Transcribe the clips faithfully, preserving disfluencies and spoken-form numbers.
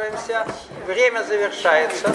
задерживаемся. Время завершается.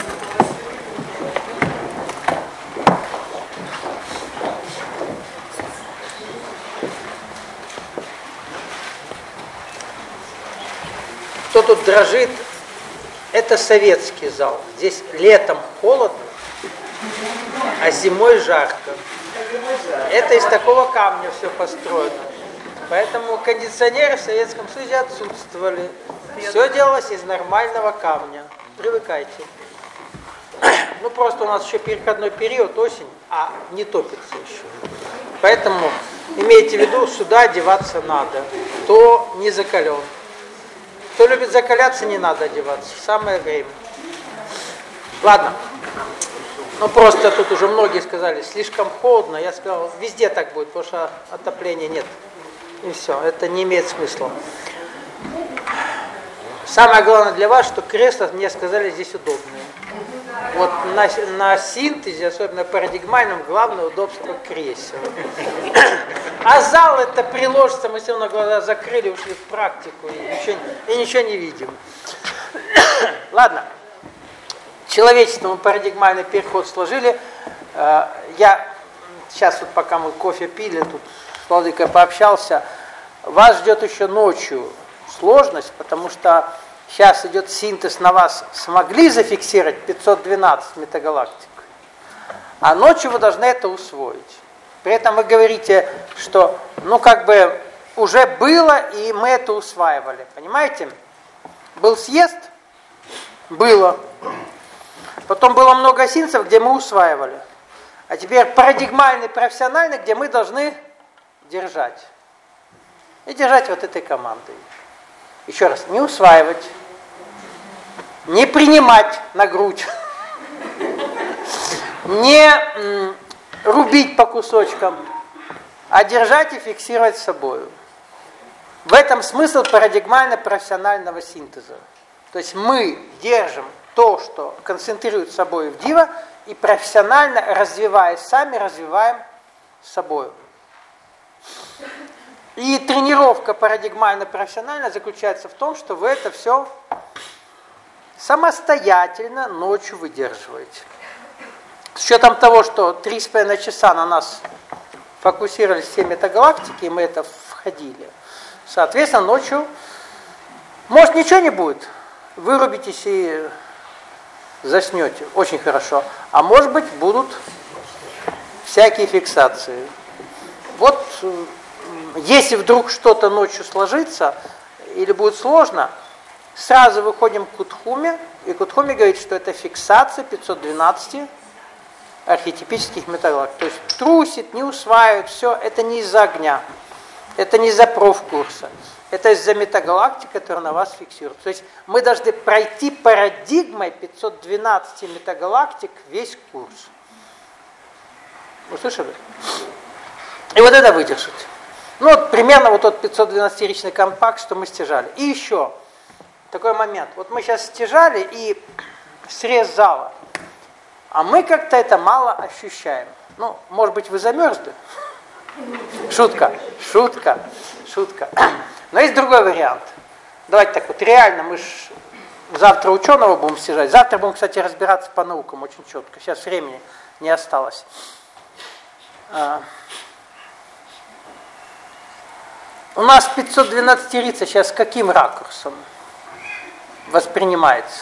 Кто тут дрожит? Это советский зал. Здесь летом холодно, а зимой жарко. Это из такого камня все построено. Поэтому кондиционеры в Советском Союзе отсутствовали. Все делалось из нормального камня. Привыкайте. Ну, просто у нас еще переходной период, осень, а не топится еще. Поэтому имейте в виду, сюда одеваться надо. Кто не закален. Кто любит закаляться, не надо одеваться. Самое время. Ладно. Ну, просто тут уже многие сказали, слишком холодно. Я сказал, везде так будет, потому что отопления нет. И все, это не имеет смысла. Самое главное для вас, что кресла, мне сказали, здесь удобные. Вот на, на синтезе, особенно парадигмальном, главное удобство кресел. А зал это приложится, мы все равно глаза закрыли, ушли в практику и ничего, и ничего не видим. Ладно. Человечество мы парадигмальный переход сложили. Я сейчас вот пока мы кофе пили, тут с Владыкой пообщался, вас ждет еще ночью сложность, потому что сейчас идет синтез, на вас смогли зафиксировать пятьсот двенадцать метагалактик, а ночью вы должны это усвоить. При этом вы говорите, что ну как бы уже было, и мы это усваивали. Понимаете? Был съезд? Было. Потом было много синтезов, где мы усваивали. А теперь парадигмальный, профессиональный, где мы должны держать. И держать вот этой командой. Еще раз, не усваивать, не принимать на грудь, не м, рубить по кусочкам, а держать и фиксировать с собой. В этом смысл парадигмально-профессионального синтеза. То есть мы держим то, что концентрирует собой в дива, и профессионально, развиваясь сами, развиваем с собой. И тренировка парадигмально-профессиональная заключается в том, что вы это все самостоятельно ночью выдерживаете. С учетом того, что три с половиной часа на нас фокусировались все метагалактики, и мы это входили, соответственно, ночью, может, ничего не будет, вырубитесь и заснете, очень хорошо. А может быть, будут всякие фиксации. Вот, если вдруг что-то ночью сложится, или будет сложно, сразу выходим к Кутхуме, и Кутхуме говорит, что это фиксация пятьсот двенадцать архетипических метагалактик. То есть трусит, не усваивает, все, это не из-за огня, это не из-за профкурса. Это из-за метагалактик, которые на вас фиксируют. То есть мы должны пройти парадигмой пятьсот двенадцать метагалактик весь курс. Вы слышали? И вот это выдержать. Ну вот примерно вот тот пятьсот двенадцатиричный компакт, что мы стяжали. И еще такой момент. Вот мы сейчас стяжали и срез зала. А мы как-то это мало ощущаем. Ну, может быть, вы замерзли? Шутка, шутка, шутка. Но есть другой вариант. Давайте так вот, реально мы ж завтра ученого будем стяжать. Завтра будем, кстати, разбираться по наукам очень четко. Сейчас времени не осталось. А, у нас пятьсот двенадцатирица сейчас каким ракурсом воспринимается?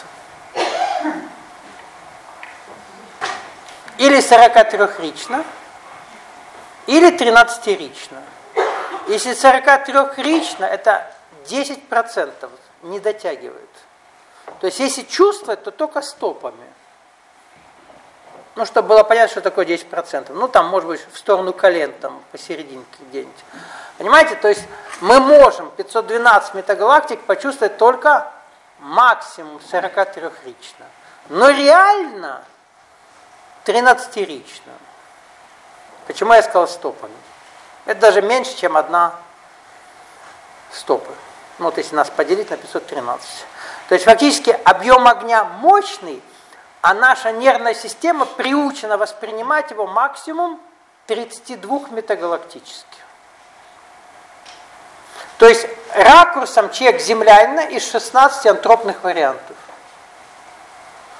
Или сорокатрёхрично, или тринадцатирично. Если сорокатрёхрично, это десять процентов не дотягивает. То есть если чувствовать, то только стопами. Ну, чтобы было понятно, что такое десять процентов. Ну, там, может быть, в сторону колен, там, посерединке где-нибудь. Понимаете? То есть мы можем пятьсот двенадцать метагалактик почувствовать только максимум сорокатрёхрично. Но реально тринадцатирично. Почему я сказал стопами? Это даже меньше, чем одна стопа. Ну, вот если нас поделить на пятьсот тринадцать. То есть фактически объем огня мощный, а наша нервная система приучена воспринимать его максимум тридцать два метагалактических. То есть ракурсом человек землянина из шестнадцати антропных вариантов.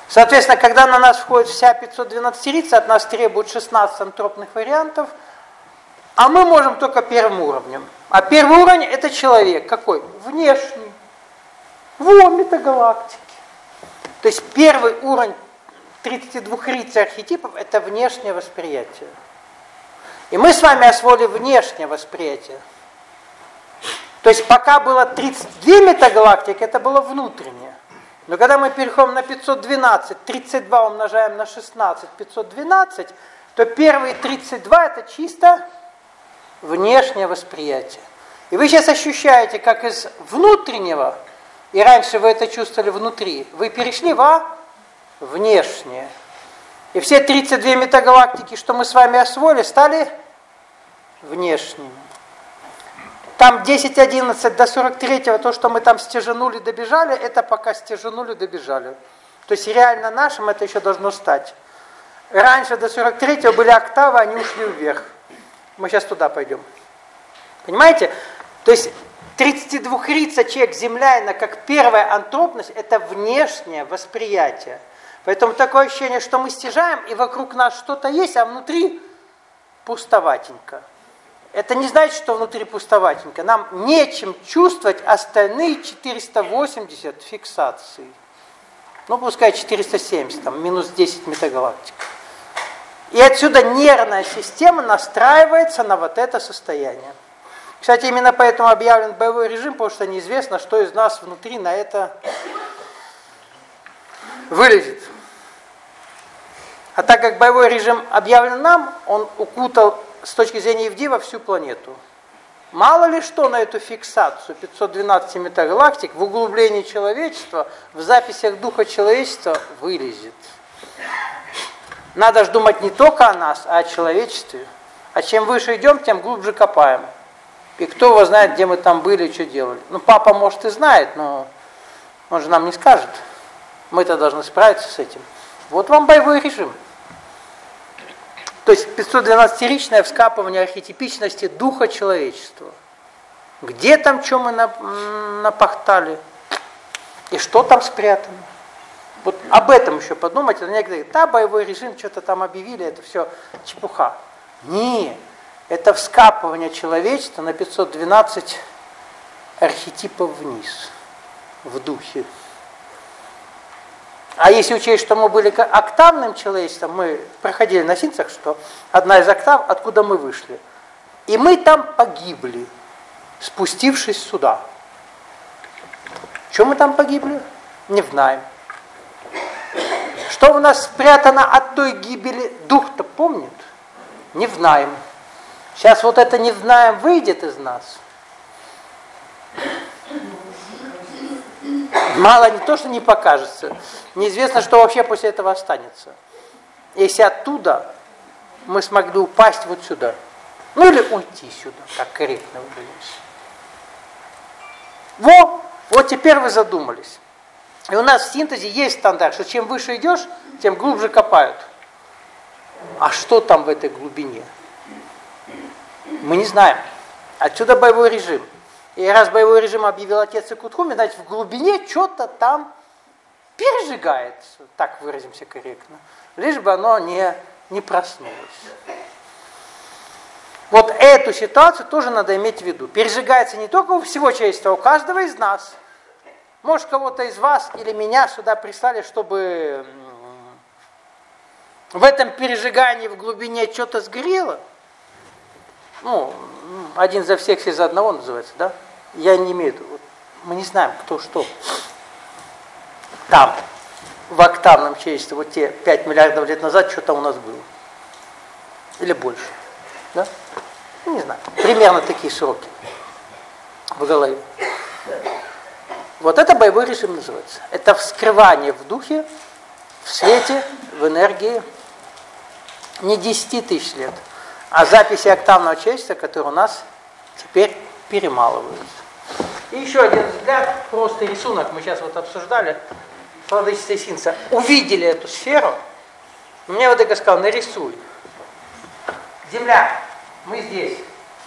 Соответственно, когда на нас входит вся пятьсот двенадцатерица, от нас требуют шестнадцать антропных вариантов, а мы можем только первым уровнем. А первый уровень – это человек. Какой? Внешний. Во, метагалактики. То есть первый уровень тридцати двух риц архетипов – это внешнее восприятие. И мы с вами освоили внешнее восприятие. То есть пока было тридцать две метагалактики, это было внутреннее. Но когда мы переходим на пятьсот двенадцать, тридцать два умножаем на шестнадцать, пятьсот двенадцать, то первые тридцать два – это чисто внешнее восприятие. И вы сейчас ощущаете, как из внутреннего, и раньше вы это чувствовали внутри, вы перешли во внешнее. И все тридцать две метагалактики, что мы с вами освоили, стали внешними. Там десять одиннадцать до сорок третьего, то, что мы там стяжанули, добежали, это пока стяжанули, добежали. То есть реально нашим это еще должно стать. Раньше до сорок третьего были октавы, они ушли вверх. Мы сейчас туда пойдем. Понимаете? То есть тридцатидвухрица человек земляина, как первая антропность, это внешнее восприятие. Поэтому такое ощущение, что мы стяжаем, и вокруг нас что-то есть, а внутри пустоватенько. Это не значит, что внутри пустоватенько. Нам нечем чувствовать остальные четыреста восемьдесят фиксаций. Ну, пускай четыреста семьдесят, там, минус десять метагалактик. И отсюда нервная система настраивается на вот это состояние. Кстати, именно поэтому объявлен боевой режим, потому что неизвестно, что из нас внутри на это вылезет. А так как боевой режим объявлен нам, он укутал с точки зрения Евдива всю планету. Мало ли что на эту фиксацию пятьсот двенадцать метагалактик в углублении человечества, в записях духа человечества вылезет. Надо же думать не только о нас, а о человечестве. А чем выше идем, тем глубже копаем. И кто его знает, где мы там были и что делали. Ну, папа, может, и знает, но он же нам не скажет. Мы-то должны справиться с этим. Вот вам боевой режим. То есть пятьсотдвенадцатиричное вскапывание архетипичности духа человечества. Где там, что мы напахтали? И что там спрятано? Вот об этом еще подумать. Некоторые говорят, да, боевой режим, что-то там объявили, это все чепуха. Не, это вскапывание человечества на пятьсот двенадцать архетипов вниз, в духе. А если учесть, что мы были октавным человечеством, мы проходили на синцах, что одна из октав, откуда мы вышли. И мы там погибли, спустившись сюда. Что мы там погибли? Не знаем. Что у нас спрятано от той гибели, дух-то помнит? Не знаем. Сейчас вот это не знаем выйдет из нас. Мало не то, что не покажется. Неизвестно, что вообще после этого останется. Если оттуда мы смогли упасть вот сюда. Ну или уйти сюда, как корректно выразиться. Во, вот теперь вы задумались. И у нас в синтезе есть стандарт, что чем выше идешь, тем глубже копают. А что там в этой глубине? Мы не знаем. Отсюда боевой режим. И раз боевой режим объявил отец Икутхуми, значит, в глубине что-то там пережигается, так выразимся корректно, лишь бы оно не, не проснулось. Вот эту ситуацию тоже надо иметь в виду. Пережигается не только у всего человечества, а у каждого из нас. Может, кого-то из вас или меня сюда прислали, чтобы в этом пережигании в глубине что-то сгорело. Ну, один за всех, все за одного называется, да? Я не имею в виду. Мы не знаем, кто что. Там, в октавном человечестве, вот те пять миллиардов лет назад, что там у нас было. Или больше. Да? Не знаю. Примерно такие сроки в голове. Вот это боевой режим называется. Это вскрывание в духе, в свете, в энергии не десяти тысяч лет, а записи октавного человечества, которые у нас теперь перемалываются. И еще один взгляд, просто рисунок, мы сейчас вот обсуждали, владычество Синца. Увидели эту сферу, мне вот это сказал, нарисуй. Земля, мы здесь.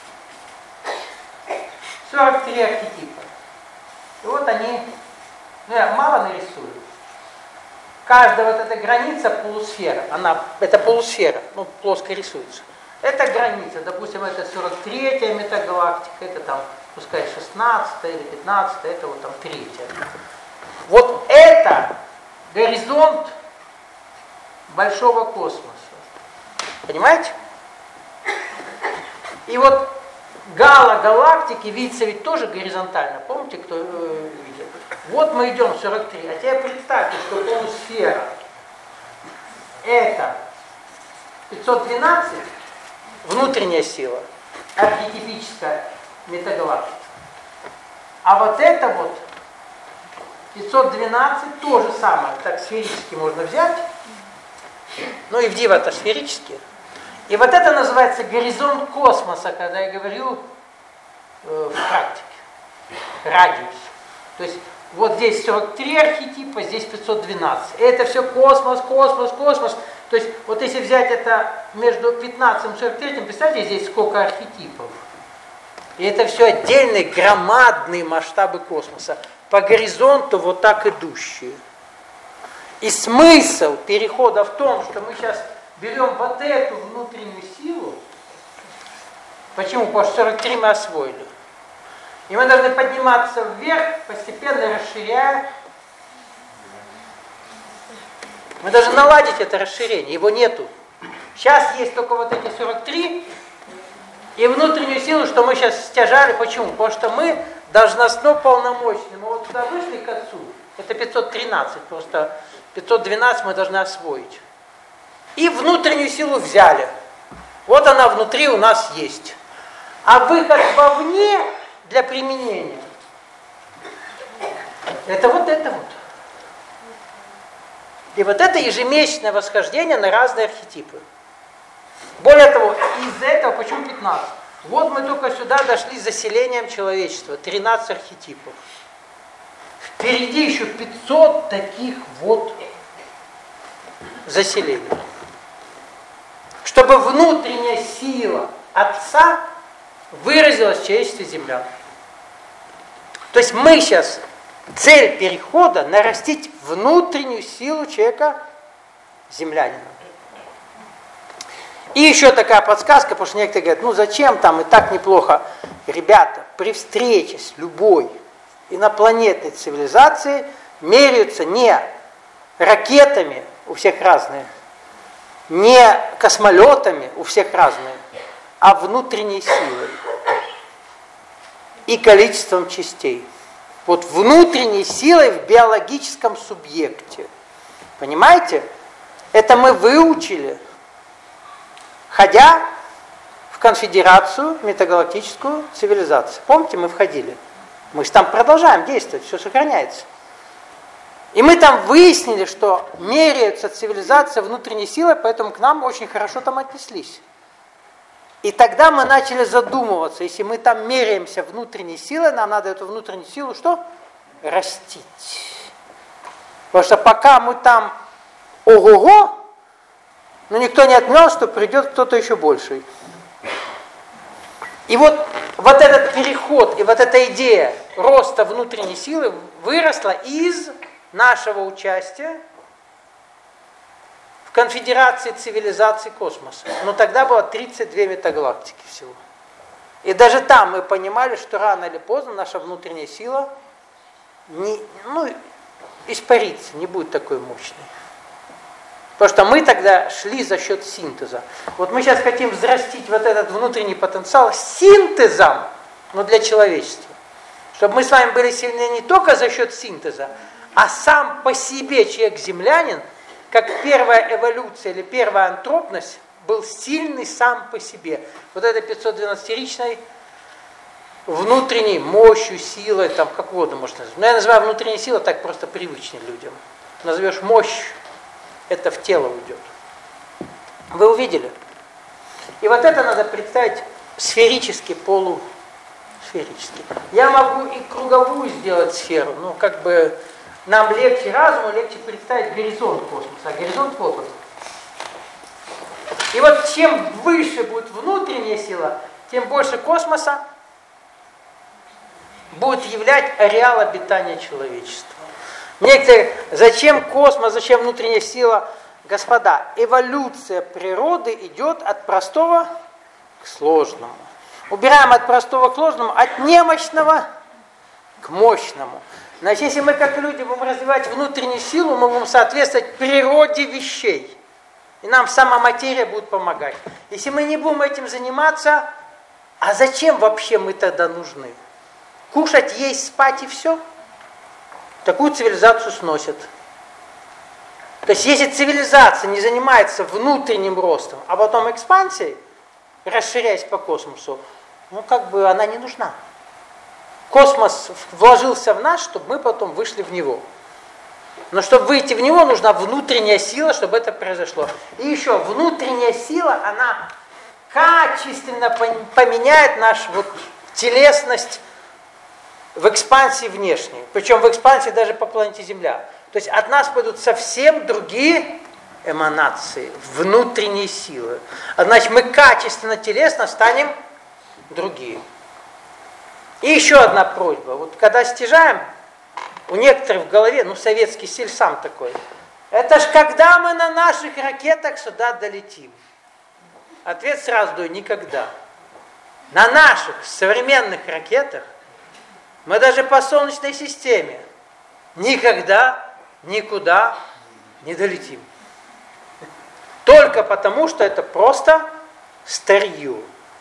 сорок три архетипа. И вот они, ну я мало нарисую. каждая вот эта граница полусфера, она, это полусфера, ну, плоско рисуется. Это граница, допустим, это сорок третья метагалактика, это там, пускай шестнадцатая или пятнадцатая, это вот там третья. Вот это горизонт большого космоса. Понимаете? И вот гало-галактики видится ведь тоже горизонтально. Помните, кто э, видел? Вот мы идем в сорок три. А теперь представьте, что полусфера это пятьсот двенадцать, внутренняя сила, архетипическая метагалактика. А вот это вот пятьсот двенадцать то же самое. Так сферически можно взять. Ну и в диво-то сферически. И вот это называется горизонт космоса, когда я говорю э, в практике. Радиус. То есть вот здесь сорок три архетипа, здесь пятьсот двенадцать. Это все космос, космос, космос. То есть вот если взять это между пятнадцатым и сорок третьим, представьте, здесь сколько архетипов. И это все отдельные громадные масштабы космоса. По горизонту вот так идущие. И смысл перехода в том, что мы сейчас берем вот эту внутреннюю силу. Почему? Потому что сорок три мы освоили. И мы должны подниматься вверх, постепенно расширяя. Мы должны наладить это расширение, его нету. Сейчас есть только вот эти сорок три и внутреннюю силу, что мы сейчас стяжали. Почему? Потому что мы должностно полномочны. Мы вот туда вышли к Отцу, это пятьсот тринадцать, просто пятьсот двенадцать мы должны освоить. И внутреннюю силу взяли. Вот она внутри у нас есть. А выход вовне для применения это вот это вот. И вот это ежемесячное восхождение на разные архетипы. Более того, из-за этого, почему пятнадцать? Вот мы только сюда дошли с заселением человечества, тринадцать архетипов. Впереди еще пятьсот таких вот заселений. Чтобы внутренняя сила Отца выразилась в человечестве землян. То есть мы сейчас, цель перехода нарастить внутреннюю силу человека землянина. И еще такая подсказка, потому что некоторые говорят, ну зачем там, и так неплохо. Ребята, при встрече с любой инопланетной цивилизацией меряются не ракетами, у всех разные, не космолетами, у всех разные, а внутренней силой и количеством частей. Вот внутренней силой в биологическом субъекте. Понимаете? Это мы выучили, ходя в конфедерацию метагалактическую цивилизацию. Помните, мы входили? Мы же там продолжаем действовать, все сохраняется. И мы там выяснили, что меряются цивилизация внутренней силой, поэтому к нам очень хорошо там отнеслись. И тогда мы начали задумываться, если мы там меряемся внутренней силой, нам надо эту внутреннюю силу что? Растить. Потому что пока мы там ого-го, но никто не отменял, что придет кто-то еще больший. И вот, вот этот переход и вот эта идея роста внутренней силы выросла из нашего участия в конфедерации цивилизаций космоса. Но тогда было тридцать две метагалактики всего. И даже там мы понимали, что рано или поздно наша внутренняя сила не, ну, испарится, не будет такой мощной. Потому что мы тогда шли за счет синтеза. Вот мы сейчас хотим взрастить вот этот внутренний потенциал синтезом, но для человечества. Чтобы мы с вами были сильны не только за счет синтеза, а сам по себе человек-землянин, как первая эволюция или первая антропность, был сильный сам по себе. Вот этой пятьсотдвенадцатиричной внутренней мощью, силой, там, как угодно можно назвать. Но я называю внутренняя сила так просто привычным людям. Назовешь мощь, это в тело уйдет. Вы увидели? И вот это надо представить сферически, полусферически. Я могу и круговую сделать сферу, но как бы нам легче разуму, легче представить горизонт космоса, а горизонт вот он. И вот чем выше будет внутренняя сила, тем больше космоса будет являть ареал обитания человечества. Некоторые, зачем космос, зачем внутренняя сила? Господа, эволюция природы идет от простого к сложному. Убираем от простого к сложному, от немощного к мощному. Значит, если мы как люди будем развивать внутреннюю силу, мы будем соответствовать природе вещей. И нам сама материя будет помогать. Если мы не будем этим заниматься, а зачем вообще мы тогда нужны? Кушать, есть, спать и все? Такую цивилизацию сносят. То есть если цивилизация не занимается внутренним ростом, а потом экспансией, расширяясь по космосу, ну как бы она не нужна. Космос вложился в нас, чтобы мы потом вышли в него. Но чтобы выйти в него, нужна внутренняя сила, чтобы это произошло. И еще, внутренняя сила, она качественно поменяет нашу вот телесность в экспансии внешней. Причем в экспансии даже по планете Земля. То есть от нас пойдут совсем другие эманации, внутренние силы. А значит, мы качественно, телесно станем другие. И еще одна просьба. Вот когда стяжаем, у некоторых в голове, ну советский стиль сам такой, это ж когда мы на наших ракетах сюда долетим? Ответ сразу даю, никогда. На наших современных ракетах мы даже по Солнечной системе никогда, никуда не долетим. Только потому, что это просто старье.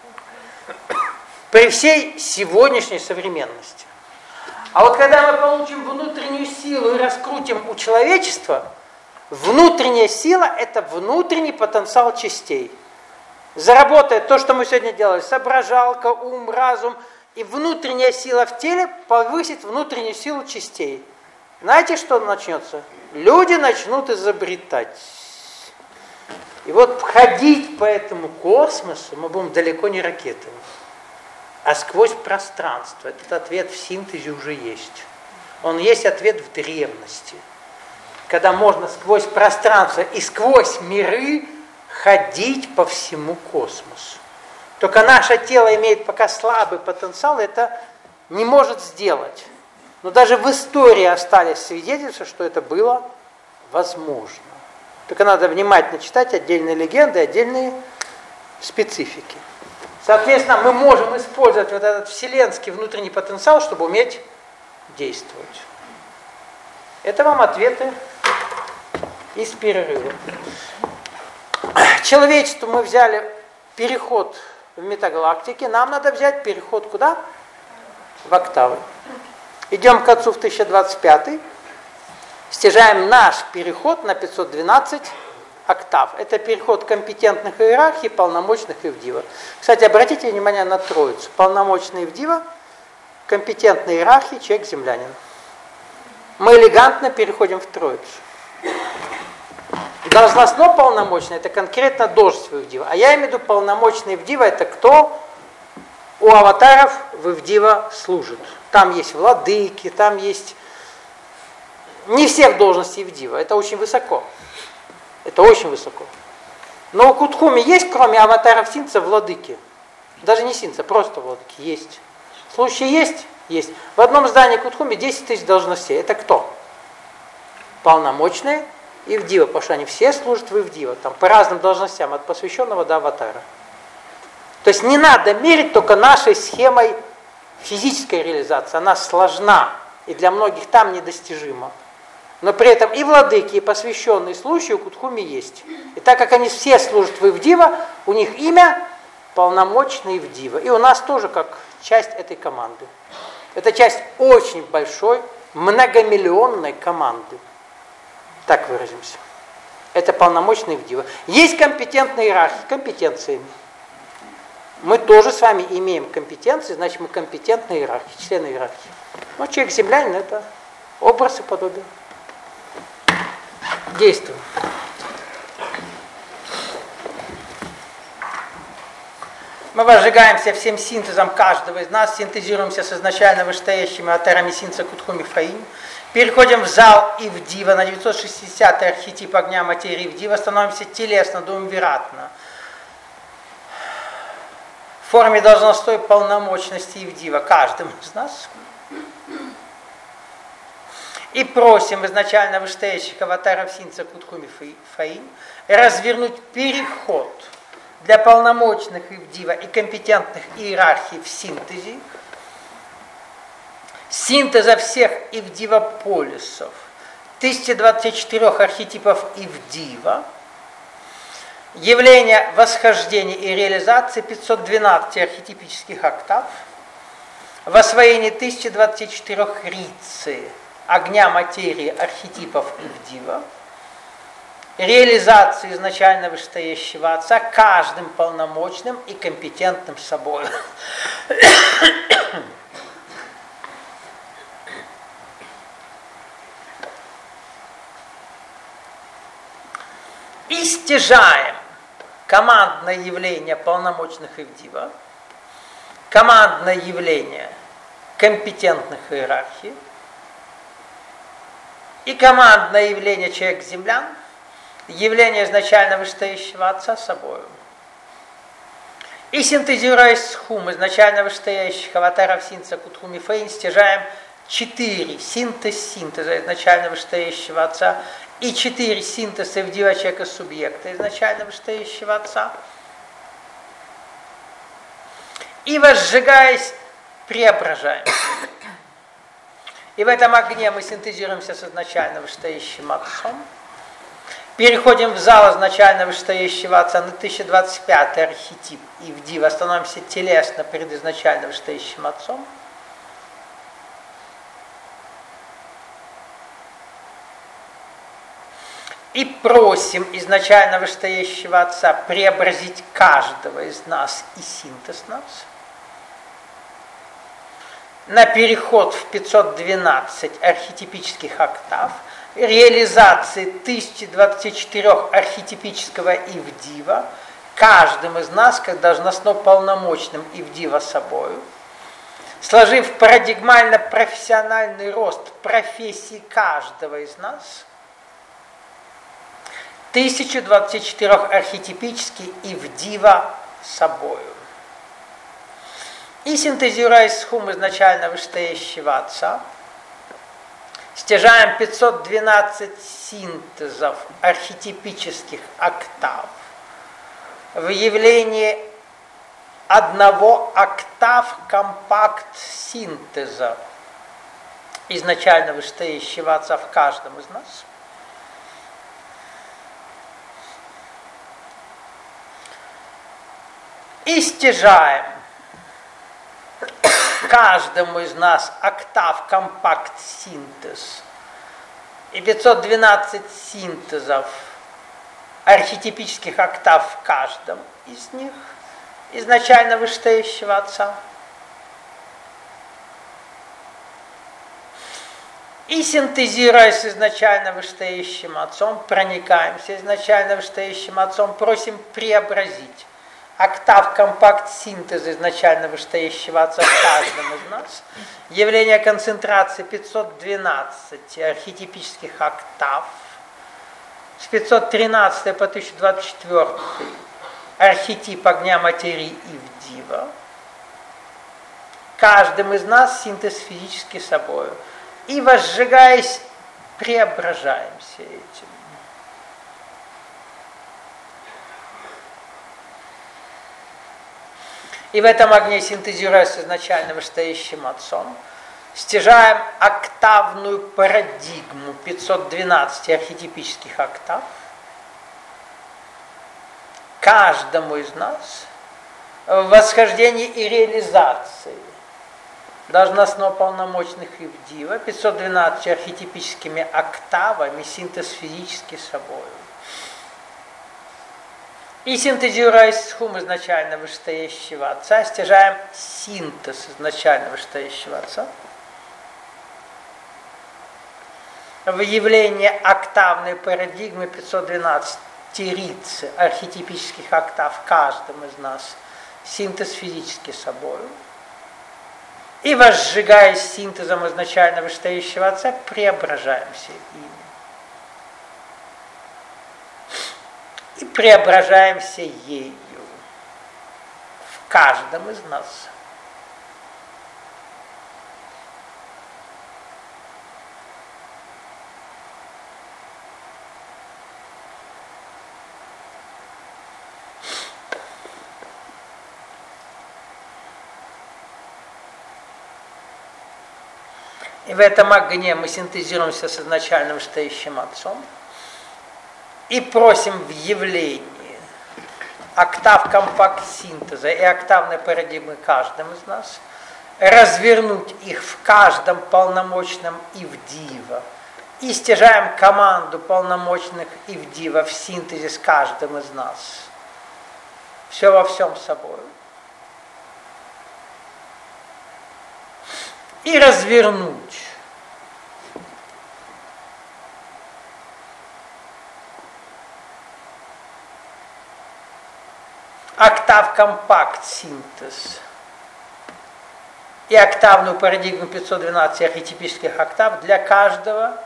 При всей сегодняшней современности. А вот когда мы получим внутреннюю силу и раскрутим у человечества, внутренняя сила – это внутренний потенциал частей. Заработает то, что мы сегодня делали, соображалка, ум, разум, и внутренняя сила в теле повысит внутреннюю силу частей. Знаете, что начнется? Люди начнут изобретать. И вот ходить по этому космосу мы будем далеко не ракетами, а сквозь пространство. Этот ответ в синтезе уже есть. Он есть ответ в древности. Когда можно сквозь пространство и сквозь миры ходить по всему космосу. Только наше тело имеет пока слабый потенциал, это не может сделать. Но даже в истории остались свидетельства, что это было возможно. Только надо внимательно читать отдельные легенды, отдельные специфики. Соответственно, мы можем использовать вот этот вселенский внутренний потенциал, чтобы уметь действовать. Это вам ответы из перерыва. Человечеству мы взяли переход в метагалактике, нам надо взять переход куда? В октавы. Идем к отцу в тысяча двадцать пятый, стяжаем наш переход на пятьсот двенадцать октав. Это переход компетентных иерархий, полномочных Ивдива. Кстати, обратите внимание на троицу. Полномочный Ивдива, компетентный иерархии, человек-землянин. Мы элегантно переходим в троицу. Должностно полномочный – это конкретно должность в Ивдива. А я имею в виду полномочный Ивдива – это кто у аватаров в Ивдива служит. Там есть владыки, там есть... Не все в должности Ивдива, это очень высоко. Это очень высоко. Но у Кутхуми есть, кроме аватаров Синца, владыки. Даже не Синца, просто владыки. Есть. Случаи есть? Есть. В одном здании Кутхуми десять тысяч должностей. Это кто? Полномочные Ивдива, потому что они все служат в Ивдива. Там по разным должностям, от посвященного до аватара. То есть не надо мерить только нашей схемой физической реализации. Она сложна и для многих там недостижима. Но при этом и владыки, и посвященные случаи у Кутхуми есть. И так как они все служат в Ивдива, у них имя полномочный Ивдива. И у нас тоже как часть этой команды. Это часть очень большой, многомиллионной команды. Так выразимся. Это полномочный Ивдива. Есть компетентные иерархии, компетенциями. Мы тоже с вами имеем компетенции, значит мы компетентные иерархии, члены иерархии. Но человек-землянин – это образ и подобие. Действуем. Мы возжигаемся всем синтезом каждого из нас, синтезируемся с изначально вышестоящими аватарами Синца Кутхуми Фаим, переходим в зал Ивдива на девятьсот шестидесятый архетип огня материи Ивдива, становимся телесно, думвиратно. В форме должностной полномочности Ивдива каждым из нас. И просим изначально вышестоящих аватаров Синца Кутхуми Фаим развернуть переход для полномочных Ивдива и компетентных иерархий в синтезе, синтеза всех Ивдива-полисов, тысяча двадцать четыре архетипов Ивдива, явление восхождения и реализации пятьсот двенадцать архетипических октав, в освоении тысяча двадцать четыре рицы, огня материи архетипов Ивдива, реализации изначально вышестоящего Отца каждым полномочным и компетентным собой. И стяжаем командное явление полномочных Ивдива, командное явление компетентных иерархий и командное явление человек-землян, явление изначально вышестоящего Отца собою. И синтезируя схум изначально вышестоящих аватаров Синца Кутхуми Фаин, стяжаем четыре синтез синтеза изначально вышестоящего Отца и четыре синтеза Ивдива человека субъекта изначально вышестоящего Отца. И возжигаясь, преображаем. И в этом огне мы синтезируемся с изначально вышестоящим Отцом. Переходим в зал изначально вышестоящего Отца на тысяча двадцать пятый архетип Ивдива. Становимся телесно перед изначально вышестоящим Отцом. И просим изначально вышестоящего Отца преобразить каждого из нас и синтез нас на переход в пятьсот двенадцать архетипических октав, реализации тысяча двадцать четыре архетипического Ивдива, каждым из нас как должностно полномочным Ивдива собою, сложив парадигмально-профессиональный рост профессии каждого из нас, тысяча двадцать четыре архетипический Ивдива собою. И синтезируя схум изначально вышестоящего Отца, стяжаем пятьсот двенадцать синтезов архетипических октав в явлении одного октав компакт-синтеза изначально вышестоящего Отца в каждом из нас. И стяжаем каждому из нас октав компакт-синтез и пятьсот двенадцать синтезов архетипических октав в каждом из них изначально вышестоящего Отца. И синтезируя с изначально вышестоящим Отцом, проникаемся изначально вышестоящим Отцом, просим преобразить октав компакт-синтеза изначально вышестоящего Отца в каждом из нас, явление концентрации пятьсот двенадцать архетипических октав, с пятьсот тринадцатого по тысяча двадцать четвёртый архетип огня материи Ивдива, каждым из нас синтез физически собою, и возжигаясь, преображаемся этим. И в этом огне, синтезируясь изначально вышестоящим Отцом, стяжаем октавную парадигму пятьсот двенадцать архетипических октав каждому из нас в восхождении и реализации должностно-полномочных Ивдива пятьсот двенадцать архетипическими октавами синтез физически собою. И синтезируя схум изначально вышестоящего Отца, стяжаем синтез изначально вышестоящего Отца в явлении октавной парадигмы пятьсот двенадцать рицы архетипических октав каждым из нас, синтез физически собою. И возжигаясь синтезом изначально вышестоящего Отца, преображаемся ими. И преображаемся ею в каждом из нас. И в этом огне мы синтезируемся с изначальным стоящим Отцом и просим в явлении октав компакт-синтеза и октавной парадигмы каждым из нас развернуть их в каждом полномочном Ивдива. И стяжаем команду полномочных Ивдива в синтезе с каждым из нас. Все во всем собой. И развернуть октав компакт синтез и октавную парадигму пятьсот двенадцать архетипических октав для каждого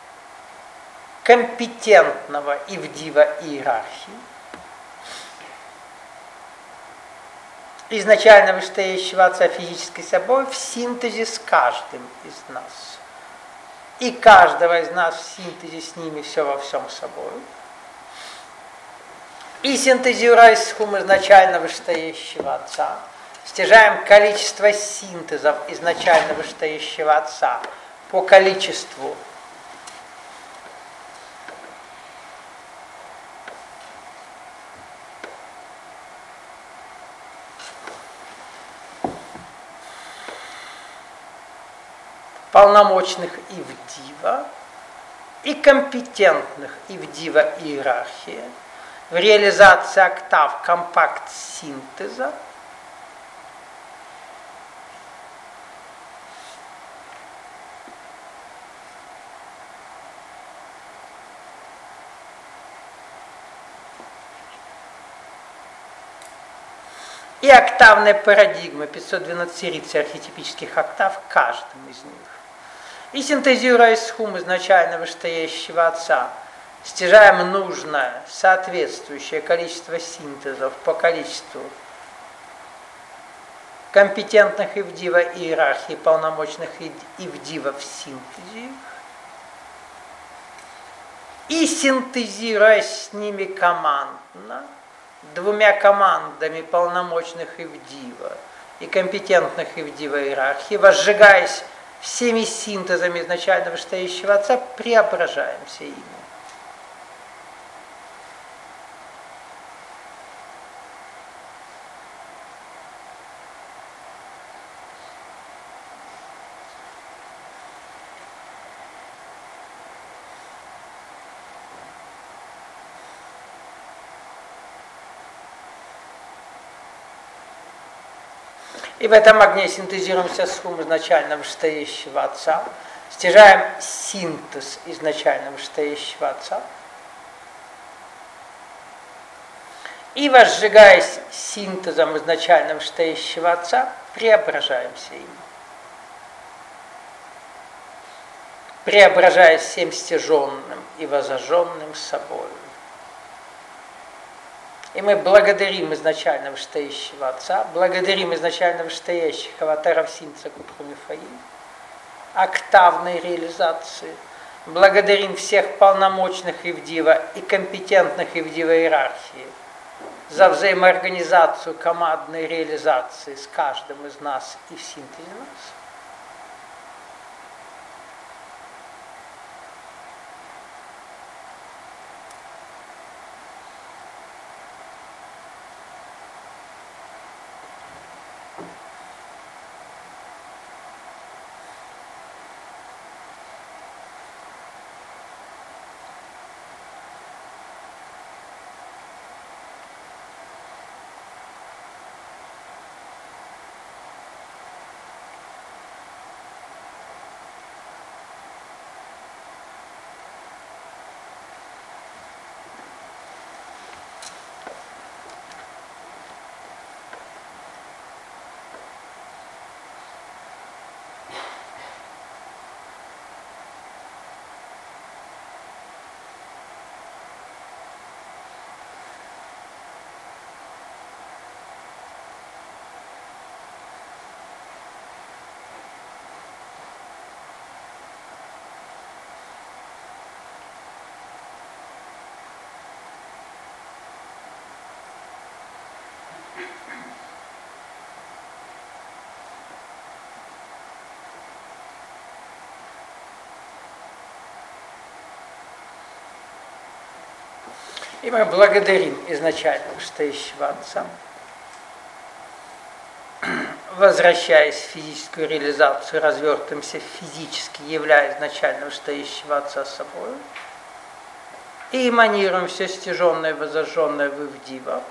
компетентного Ивдива иерархии, изначально вышестоящего Отца физической собой в синтезе с каждым из нас. И каждого из нас в синтезе с ними все во всем собой. И синтезируя схум изначально вышестоящего Отца, стяжаем количество синтезов изначально вышестоящего Отца по количеству полномочных Ивдива и компетентных Ивдива иерархии в реализации октав компакт-синтеза и октавной парадигмы пятьсот двенадцать рицей архетипических октав каждым из них. И синтезируя схум изначально вышестоящего Отца, стяжаем нужное, соответствующее количество синтезов по количеству компетентных Ивдива иерархии, полномочных Ивдива в синтезе, и синтезируя с ними командно, двумя командами полномочных Ивдива и компетентных Ивдива иерархии, возжигаясь всеми синтезами изначально вышестоящего Отца, преображаемся ими. И в этом огне синтезируемся с хум изначально вышестоящего Отца, стяжаем синтез изначально вышестоящего Отца, и, возжигаясь синтезом изначально вышестоящего Отца, преображаемся им. Преображаясь всем стяженным и возожженным собой. И мы благодарим изначально вышестоящего Отца, благодарим изначально вышестоящих аватаров синтеза Купру Мифаим, октавной реализации, благодарим всех полномочных Ивдива и компетентных Ивдива иерархии за взаимоорганизацию командной реализации с каждым из нас и в синтезе нас. И мы благодарим изначально вышестоящего Отца, возвращаясь в физическую реализацию, развертываемся физически, являя изначально вышестоящего Отца собой, и эманируем все стяженное, возожженное в Ивдива.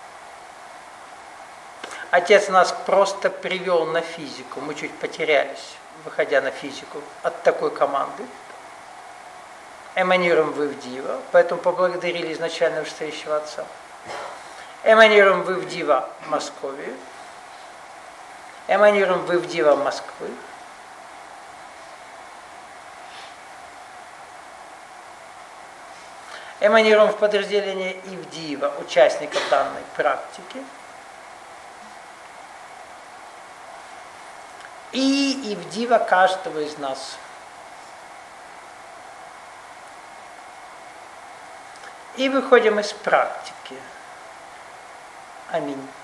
Отец нас просто привел на физику, мы чуть потерялись, выходя на физику от такой команды. Эманируем в Ивдива, поэтому поблагодарили изначально вышестоящего Отца. Эманируем в Ивдива Московию. Эманируем в Ивдива Москвы. Эманируем в подразделение Ивдива, участников данной практики. И Ивдива каждого из нас. И выходим из практики. Аминь.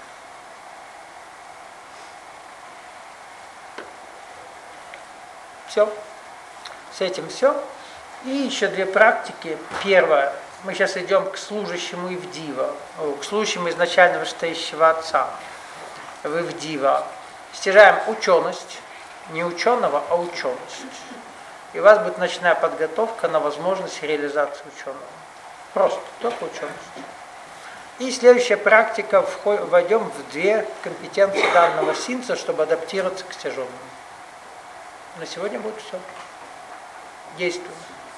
Все. С этим все. И еще две практики. Первая. Мы сейчас идем к служащему Ивдива, к служащему изначально вышестоящего Отца в Ивдива. Стяжаем ученость. Не ученого, а ученость. И у вас будет ночная подготовка на возможность реализации ученого. Просто, только ученость. И следующая практика, войдем в две компетенции данного синца, чтобы адаптироваться к стяженному. На сегодня будет все. Действуем.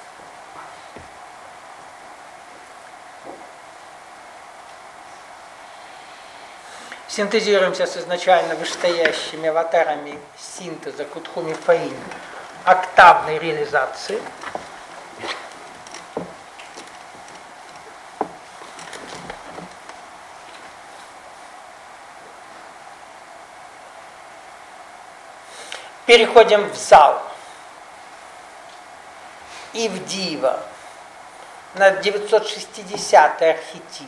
Синтезируемся с изначально вышестоящими аватарами синтеза Кутхуми Фаин, октавной реализации. Переходим в зал Ивдива на девятьсот шестидесятый архетип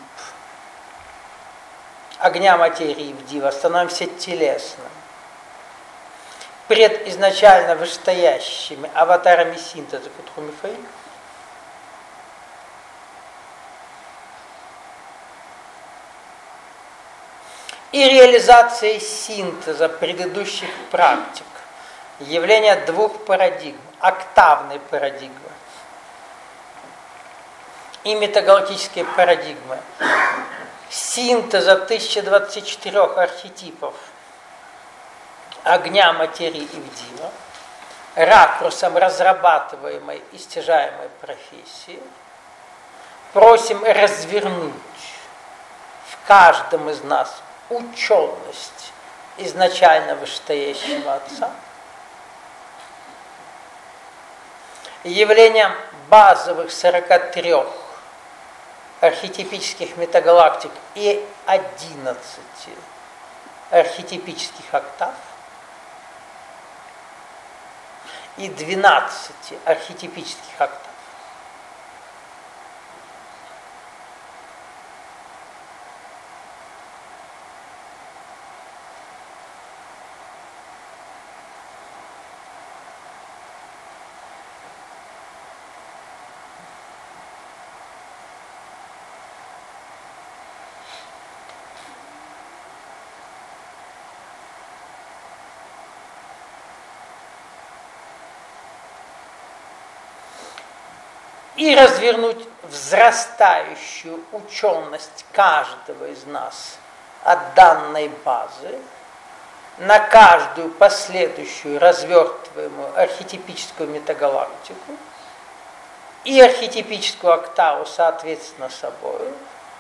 огня материи Ивдива, становимся телесным. Пред изначально вышестоящими аватарами синтеза Кутхуми Фаин и реализацией синтеза предыдущих практик, явление двух парадигм, октавной парадигмы и метагалактические парадигмы, синтеза тысяча двадцати четырёх архетипов огня материи Ивдива, ракурсом разрабатываемой и стяжаемой профессии, просим развернуть в каждом из нас ученость изначально вышестоящего Отца, явлением базовых сорока трёх архетипических метагалактик и одиннадцати архетипических октав и двенадцати архетипических октав. И развернуть взрастающую ученость каждого из нас от данной базы на каждую последующую развертываемую архетипическую метагалактику и архетипическую октаву, соответственно, собою,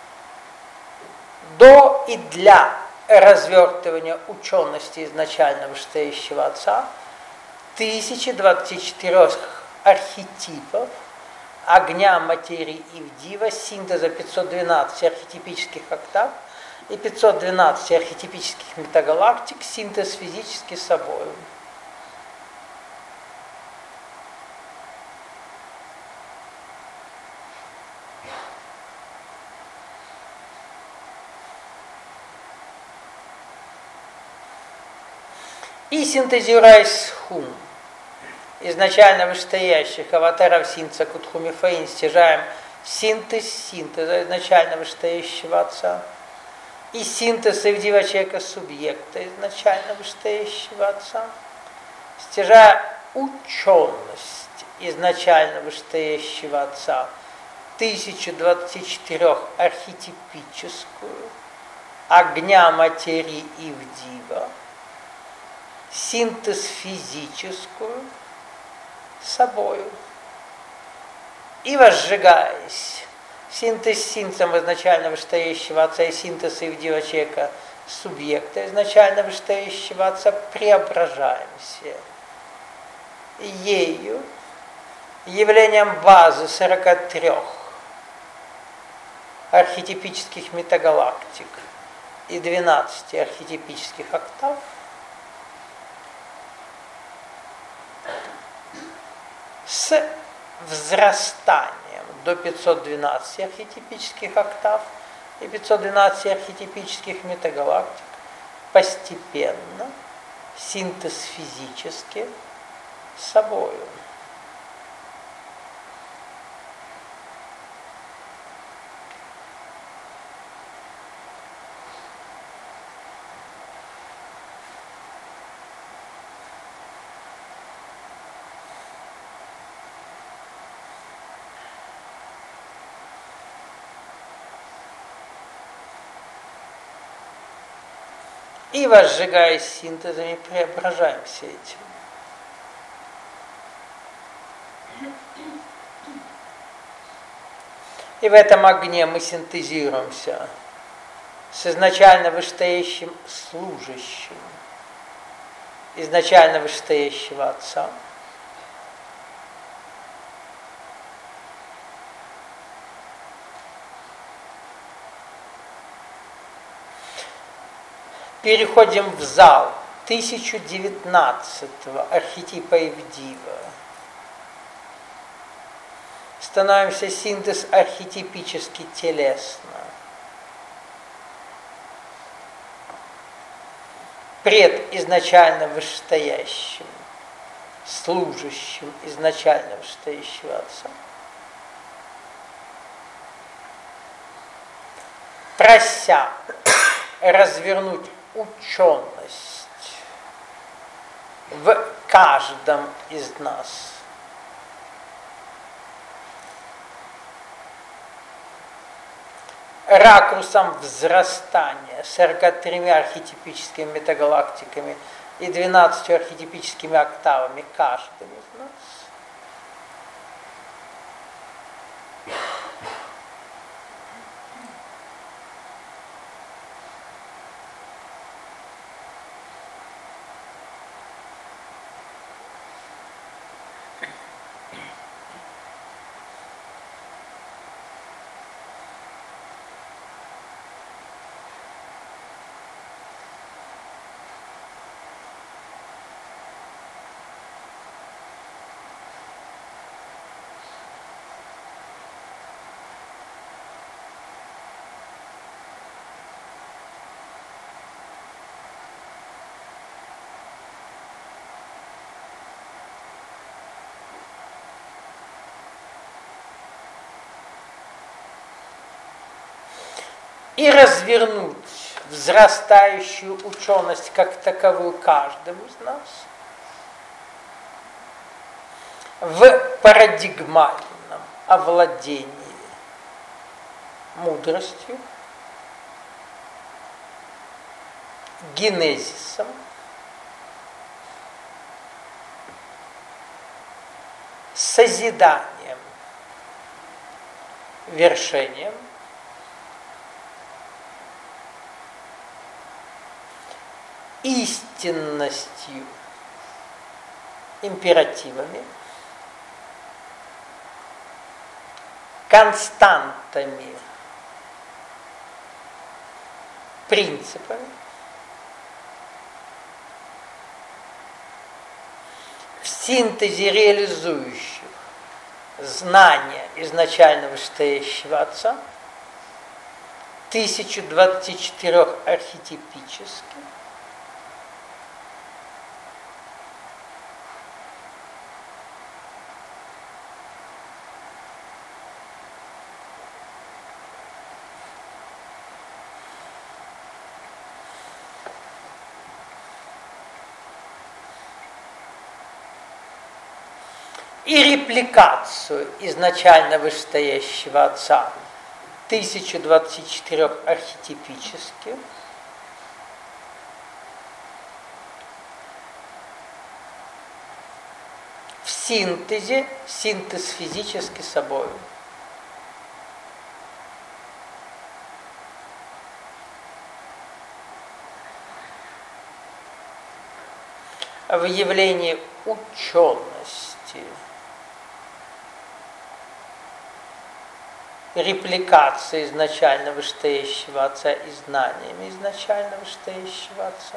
до и для развертывания учености изначально вышестоящего Отца тысячи двадцати четырёх архетипов огня материи Ивдива, синтеза пятьсот двенадцать архетипических октав и пятьсот двенадцать архетипических метагалактик, синтез физически собою. И синтезируя схум изначально вышестоящих аватаров синца Кутхуми Фаин, стяжаем синтез синтеза изначально вышестоящего Отца, и синтез иудеевого человека субъекта изначально вышестоящего Отца, стяжая ученость изначально вышестоящего Отца, тысяча двадцать четыре архетипическую, огня материи Ивдива, синтез физическую собою. И возжигаясь, синтез синтезом изначально вышестоящего Отца и синтез Ивдива человека субъекта изначально вышестоящего Отца, преображаемся ею, явлением базы сорока трёх архетипических метагалактик и двенадцати архетипических октав, с взрастанием до пятисот двенадцати архетипических октав и пятисот двенадцати архетипических метагалактик, постепенно синтез физически собою. И, возжигаясь синтезами, преображаемся этим. И в этом огне мы синтезируемся с изначально вышестоящим служащим, изначально вышестоящего Отца, переходим в зал тысяча девятнадцатого архетипа Ивдива. Становимся синтез архетипически телесно. Пред изначально вышестоящим, служащим изначально вышестоящего Отца. Прося развернуть ученость в каждом из нас. Ракурсом взрастания сорока тремя архетипическими метагалактиками и двенадцатью архетипическими октавами каждым из нас. И развернуть взрастающую ученость как таковую каждому из нас в парадигмальном овладении мудростью, генезисом, созиданием, вершением, истинностью, императивами, константами, принципами, в синтезе реализующих знания изначально вышестоящего Отца, тысяча двадцать четыре архетипических, и репликацию изначально вышестоящего Отца тысяча двадцать четыре архетипических, в синтезе, синтез физически собой. В явлении учености, репликации изначально вышестоящего Отца и знаниями изначально вышестоящего Отца,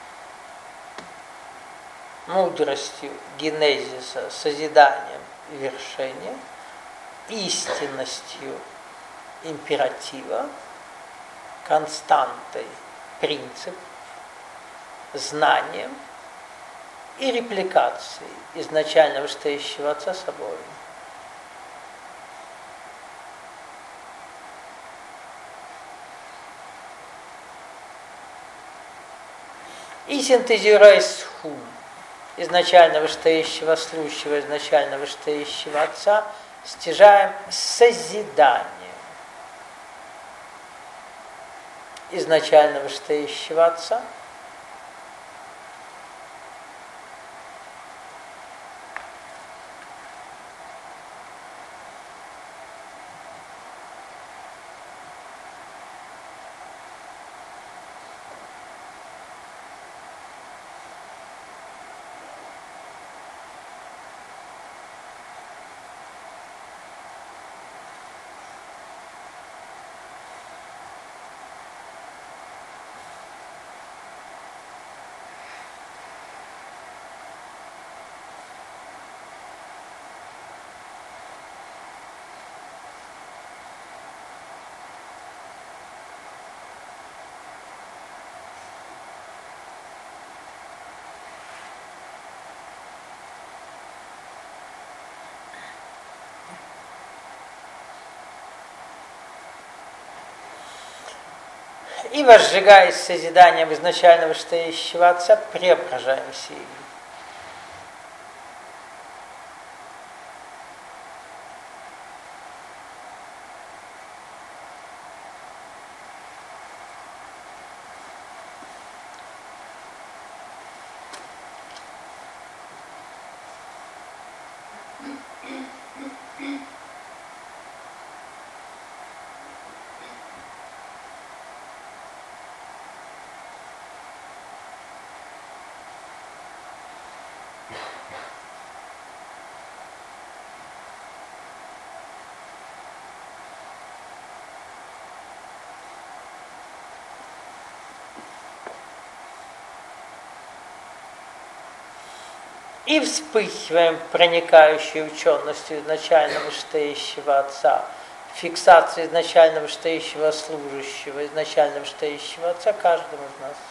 мудростью генезиса, созиданием и вершения, истинностью императива, константой принцип, знанием и репликацией изначально вышестоящего Отца собой. И синтезируя схум изначально вышестоящего служащего, изначально вышестоящего Отца, стяжаем созидание изначально вышестоящего Отца, и, возжигаясь созиданием изначально вышестоящего Отца, преображаемся им. И вспыхиваем проникающей ученостью изначально вышестоящего Отца, фиксацией изначально вышестоящего служащего, изначально вышестоящего Отца каждому из нас.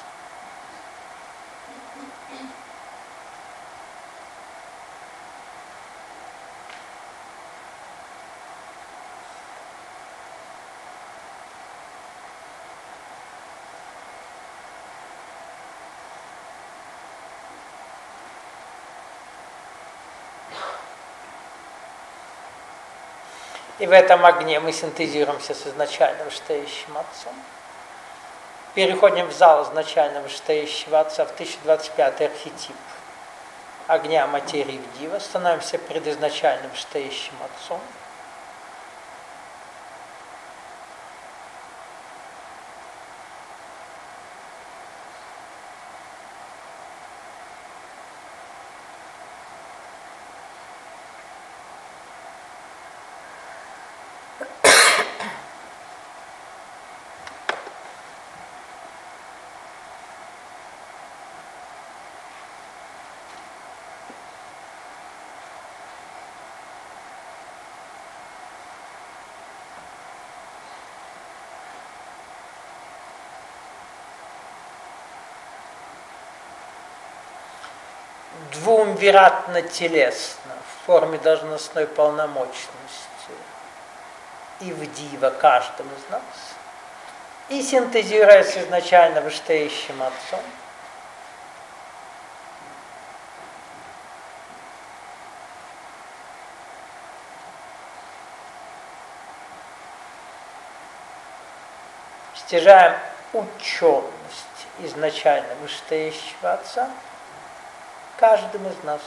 И в этом огне мы синтезируемся с изначально вышестоящим Отцом. Переходим в зал изначально вышестоящего Отца в тысяча двадцать пятый архетип огня материи в Дива. Становимся пред изначально вышестоящим Отцом. Двумвиратно-телесно, в форме должностной полномочности и в Дива каждому из нас, и синтезируясь изначально вышестоящим Отцом, стяжаем ученость изначально вышестоящего Отца каждым из нас.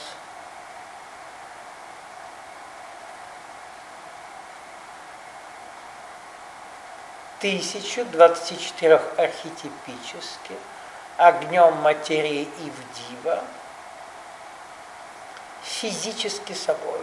Тысячу двадцати четырех архетипически, огнем материи Ивдива, физически собой.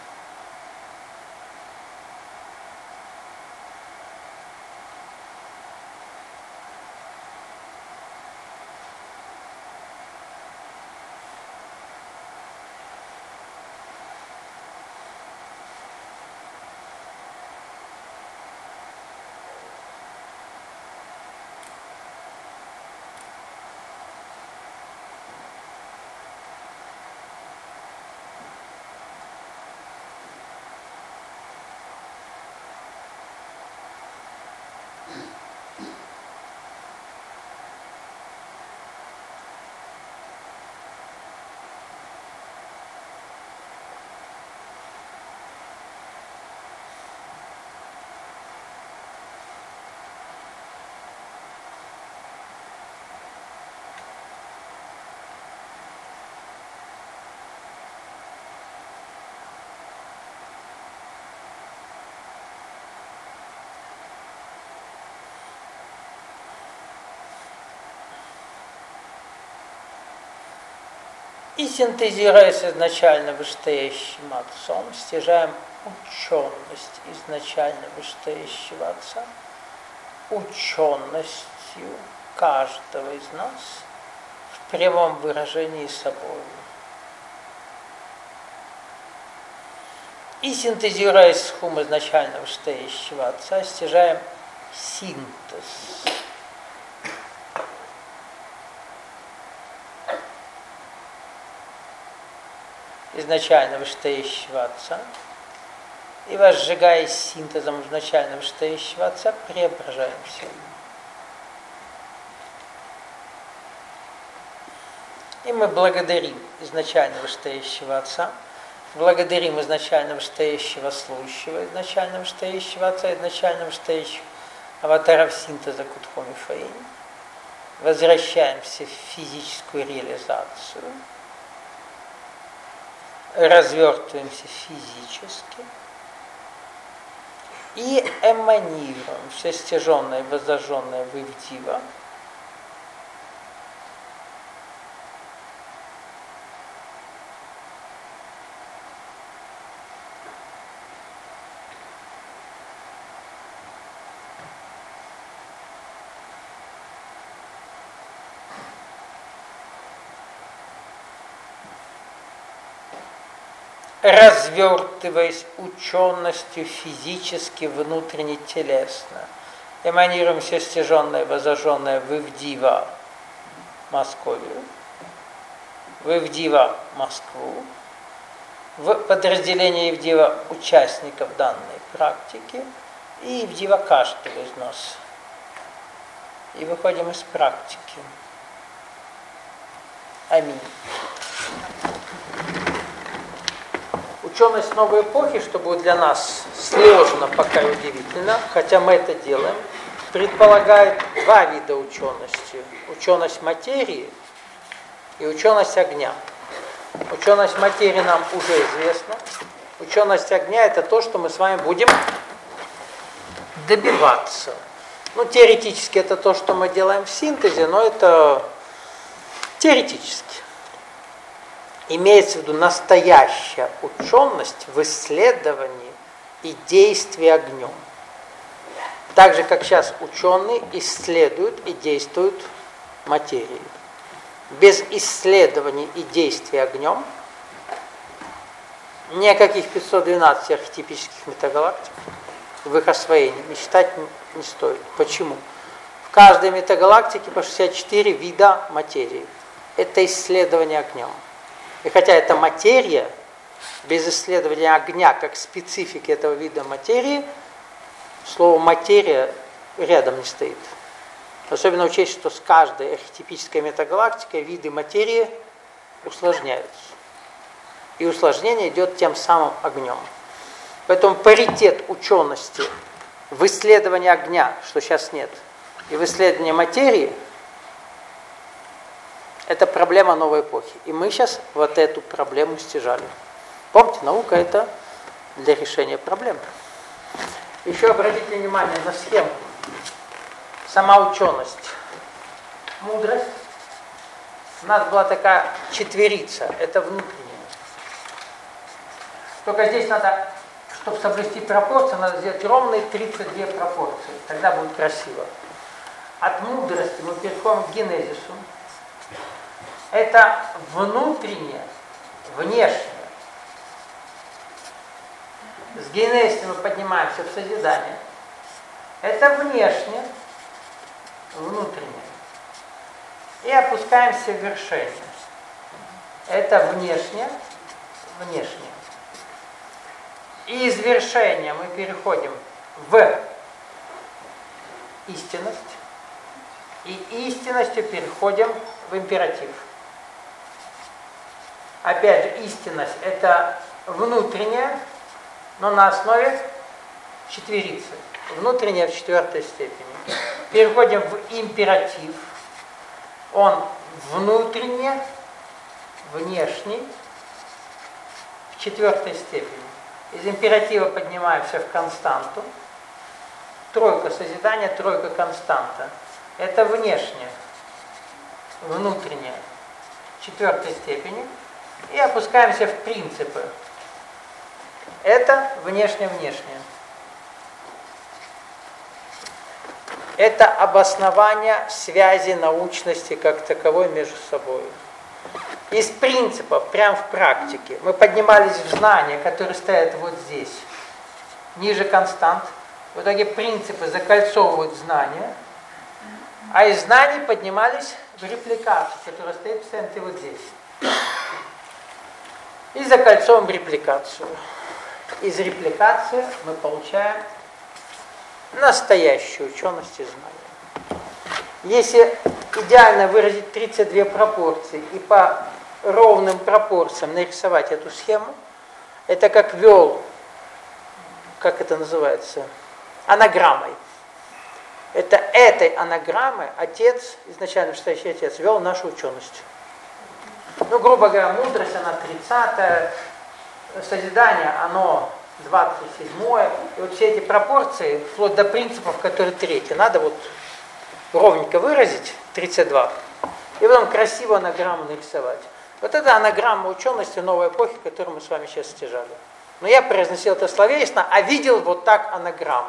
И синтезируясь изначально вышестоящим Отцом, стяжаем ученость изначально вышестоящего Отца, ученостью каждого из нас в прямом выражении собой. И синтезируясь с хум изначально вышестоящего Отца, стяжаем синтез. Изначально вышестоящего Отца, и возжигаясь синтезом изначально вышестоящего Отца, преображаемся. И мы благодарим изначально вышестоящего Отца, благодарим изначально вышестоящего служащего, изначально вышестоящего Отца, изначально вышестоящего аватаров синтеза Кутхо Мифаим, возвращаемся в физическую реализацию, развертываемся физически и эманируем все стяженное и воззаженное в Ивдива развертываясь ученостью физически, внутренне, телесно. Эманируем все стяженное, воззаженное в Ивдива Московию, в Ивдива Москву, в подразделение Ивдива участников данной практики и Ивдива каждого из нас. И выходим из практики. Аминь. Ученость новой эпохи, что будет для нас сложно, пока и удивительно, хотя мы это делаем, предполагает два вида учености. Ученость материи и ученость огня. Ученость материи нам уже известна. Ученость огня – это то, что мы с вами будем добиваться. Ну, теоретически это то, что мы делаем в синтезе, но это теоретически. Имеется в виду настоящая ученость в исследовании и действии огнем. Так же, как сейчас ученые исследуют и действуют материей. Без исследований и действий огнем ни о каких пятьсот двенадцати архетипических метагалактик в их освоении мечтать не стоит. Почему? В каждой метагалактике по шестьдесят четыре вида материи. Это исследование огнем. И хотя это материя, без исследования огня как специфики этого вида материи, слово материя рядом не стоит. Особенно учесть, что с каждой архетипической метагалактикой виды материи усложняются. И усложнение идет тем самым огнем. Поэтому паритет учености в исследовании огня, что сейчас нет, и в исследовании материи – это проблема новой эпохи. И мы сейчас вот эту проблему стяжали. Помните, наука – это для решения проблем. Еще обратите внимание на схему. Сама ученость, мудрость. У нас была такая четверица, это внутренняя. Только здесь надо, чтобы соблюсти пропорции, надо сделать ровные тридцать две пропорции. Тогда будет красиво. От мудрости мы переходим к генезису. Это внутреннее, внешнее. С генезиса мы поднимаемся в созидание. Это внешнее, внутреннее. И опускаемся в вершение. Это внешнее, внешнее. И из вершения мы переходим в истинность. И истинностью переходим в императив. Опять же, истинность – это внутренняя, но на основе четверицы. Внутренняя в четвертой степени. Переходим в императив. Он внутренне, внешний, в четвертой степени. Из императива поднимаемся в константу. Тройка созидания, тройка константа. Это внешнее, внутреннее, в четвертой степени. И опускаемся в принципы. Это внешне-внешнее. Это обоснование связи научности как таковой между собой. Из принципов, прямо в практике, мы поднимались в знания, которые стоят вот здесь, ниже констант. В итоге принципы закольцовывают знания, а из знаний поднимались в репликацию, которая стоит в центре вот здесь. И закольцовываем репликацию. Из репликации мы получаем настоящую ученость и знания. Если идеально выразить тридцать две пропорции и по ровным пропорциям нарисовать эту схему, это как вел, как это называется, анаграммой. Это этой анаграммой отец, изначально настоящий отец, вел нашу ученость. Ну, грубо говоря, мудрость, она тридцатая, созидание, оно двадцать седьмое. И вот все эти пропорции, вплоть до принципов, которые третьи, надо вот ровненько выразить, тридцать два, и потом красиво анаграмму нарисовать. Вот это анаграмма учености новой эпохи, которую мы с вами сейчас стяжали. Но я произносил это словесно, а видел вот так анаграмму.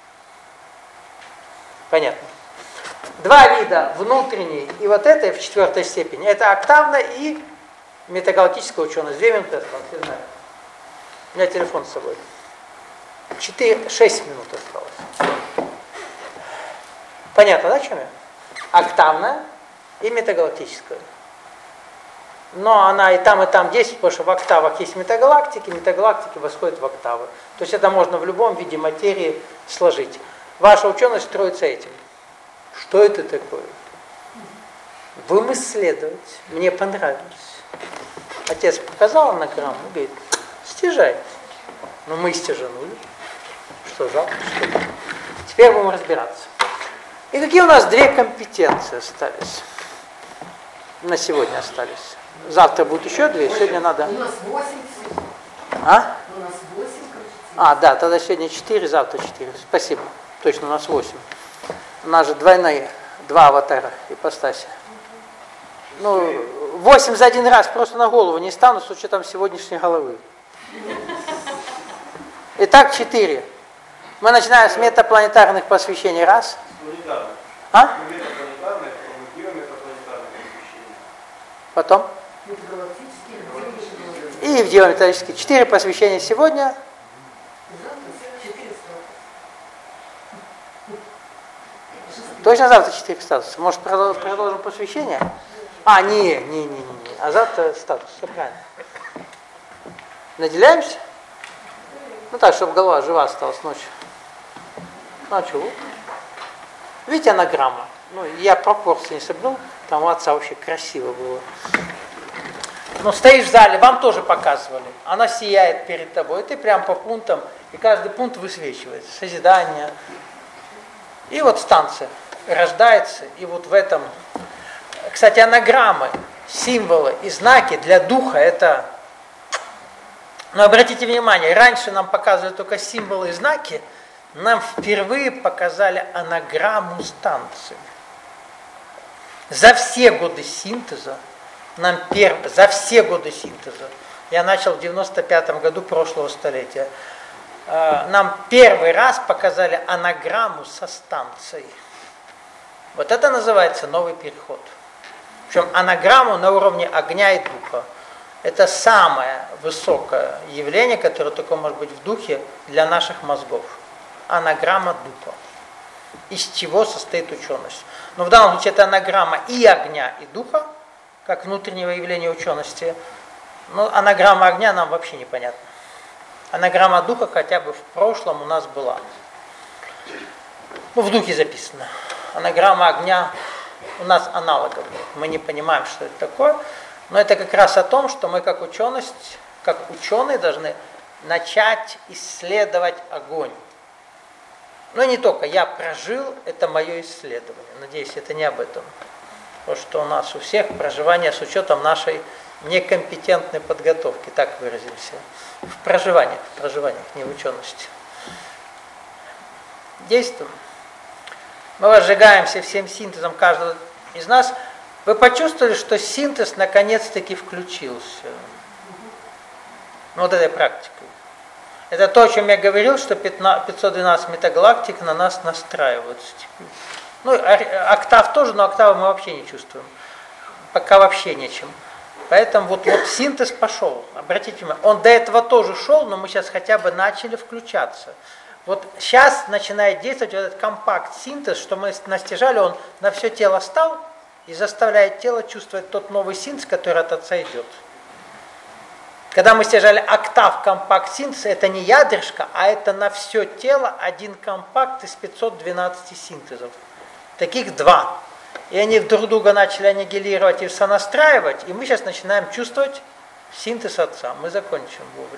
Понятно? Два вида, внутренний и вот это в четвертой степени. Это октавная и метагалактическая ученость. Две минуты осталось, я знаю. У меня телефон с собой. Четыре, шесть минут осталось. Понятно, да, чем я? Октавная и метагалактическая. Но она и там, и там действует, потому что в октавах есть метагалактики, метагалактики восходят в октавы. То есть это можно в любом виде материи сложить. Ваша ученость строится этим. Что это такое? Будем исследовать. Мне понравилось. Отец показал анаграмму, говорит, стяжай. Но мы стяжанули. Что жалко, что ли? Теперь будем разбираться. И какие у нас две компетенции остались? На сегодня остались. Завтра будет еще две, сегодня надо... У нас восемь. А? У нас восемь. А, да, тогда сегодня четыре, завтра четыре. Спасибо. Точно, у нас восемь. У нас же двойные, два аватара, ипостаси. Ну, восемь за один раз просто на голову не стану с учетом сегодняшней головы. Итак, четыре. Мы начинаем с метапланетарных посвящений. Раз. А? Потом? И в геометрические. Четыре посвящения сегодня. Точно завтра четыре статуса. Может, продолжим посвящение? А, не, не, не, не, не. А завтра статус. Все правильно. Наделяемся? Ну так, чтобы голова жива осталась ночью. Ну а что? Видите, анаграмма. Ну, я пропорции не соблюл. Там у отца вообще красиво было. Но стоишь в зале, вам тоже показывали. Она сияет перед тобой. Ты прям по пунктам. И каждый пункт высвечивается. Созидание. И вот станция. рождается, и вот в этом... Кстати, анаграммы, символы и знаки для духа это... Но обратите внимание, раньше нам показывали только символы и знаки, нам впервые показали анаграмму станции. За все годы синтеза, нам перв... за все годы синтеза, я начал в девяносто пятом году прошлого столетия, нам первый раз показали анаграмму со станцией. Вот это называется новый переход. Причем анаграмму на уровне огня и духа. Это самое высокое явление, которое только может быть в духе для наших мозгов. Анаграмма духа. Из чего состоит ученость. Но в данном случае это анаграмма и огня, и духа, как внутреннего явления учености. Но анаграмма огня нам вообще непонятна. Анаграмма духа хотя бы в прошлом у нас была. Ну, в духе записано. Анаграмма огня у нас аналогов. Мы не понимаем, что это такое. Но это как раз о том, что мы как ученость, как ученые должны начать исследовать огонь. Но не только я прожил, это мое исследование. Надеюсь, это не об этом. Потому что у нас у всех проживание с учетом нашей некомпетентной подготовки, так выразимся. В проживаниях, в проживаниях, не в учености. Действуем. Мы возжигаемся всем синтезом каждого из нас. Вы почувствовали, что синтез наконец-таки включился. Вот этой практикой. Это то, о чем я говорил, что пятьсот двенадцать метагалактик на нас настраиваются. Ну, октав тоже, но октавы мы вообще не чувствуем. Пока вообще нечем. Поэтому вот, вот синтез пошел. Обратите внимание, он до этого тоже шел, но мы сейчас хотя бы начали включаться. Вот сейчас начинает действовать вот этот компакт-синтез, что мы настижали, он на все тело стал и заставляет тело чувствовать тот новый синтез, который от Отца идет. Когда мы стяжали октав компакт-синтеза, это не ядрышко, а это на все тело один компакт из пятисот двенадцати синтезов. Таких два. И они друг друга начали аннигилировать и сонастраивать, и мы сейчас начинаем чувствовать синтез Отца. Мы закончим вовремя.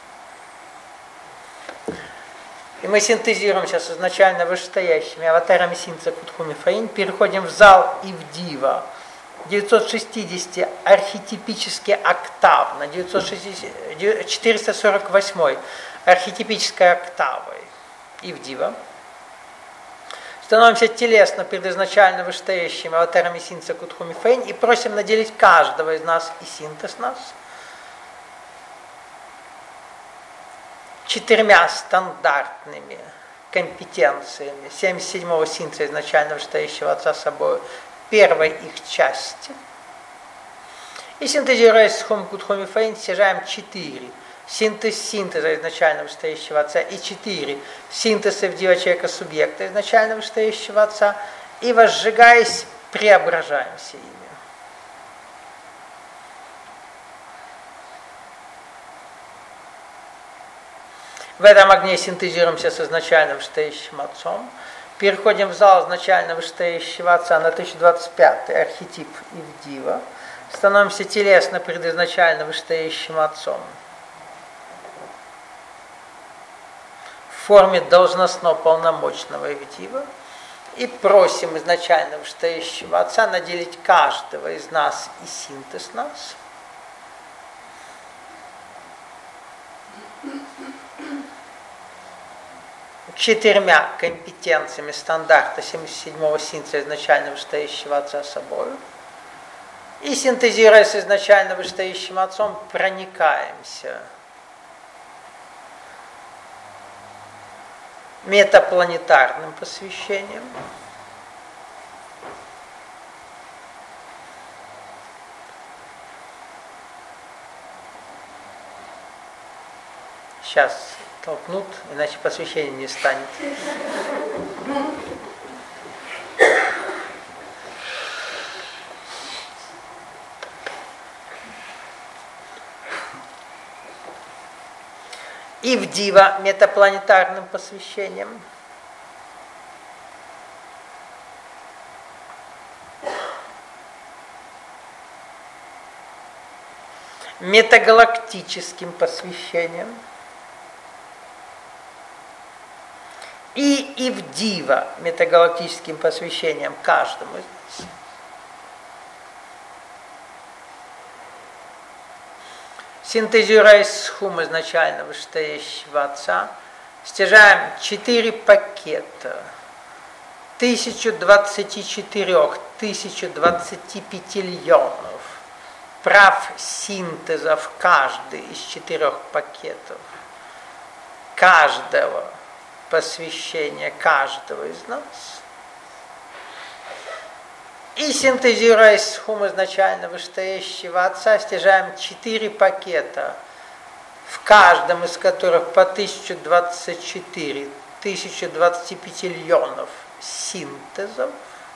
И мы синтезируем сейчас изначально вышестоящими аватарами синтеза Кутхуми Фаин, переходим в зал Ивдива. девятьсот шестьдесят архетипический октав на девятьсот шестьдесят, четыреста сорок восемь архетипической октавой Ивдива. Становимся телесно перед изначально вышестоящими аватарами синтеза Кутхуми Фаин и просим наделить каждого из нас и синтез нас четырьмя стандартными компетенциями семьдесят седьмого синтеза изначально вышестоящего Отца собой, первой их части. И синтезируя с Хом Кутхуми Фаин, стяжаем четыре. Синтез синтеза изначально вышестоящего Отца и четыре. Синтез Ивдива человека субъекта изначально вышестоящего Отца. И возжигаясь, преображаемся ими. В этом огне синтезируемся с изначально вышестоящим Отцом. Переходим в зал изначально вышестоящего Отца на тысяча двадцать пятый архетип Ивдива. Становимся телесно перед изначально вышестоящим Отцом в форме должностно полномочного Ивдива и просим изначально вышестоящего Отца наделить каждого из нас и синтез нас четырьмя компетенциями стандарта семьдесят седьмого синтеза изначально вышестоящего Отца собою. И синтезируя с изначально вышестоящим Отцом, проникаемся метапланетарным посвящением. Сейчас толкнут, иначе посвящения не станет. Ивдива метапланетарным посвящением. Метагалактическим посвящением. И Ивдива метагалактическим посвящением каждому из нас. Синтезируя схум изначально вышестоящего Отца, стяжаем четыре пакета тысяча двадцать четыре тысяча двадцать пятиллионов прав синтеза в каждый из четырех пакетов, каждого посвящения каждого из нас. И синтезируя схум изначально вышестоящего Отца, стяжаем четыре пакета, в каждом из которых по тысяча двадцать четыре тысяча двадцать пятиллионов синтезов.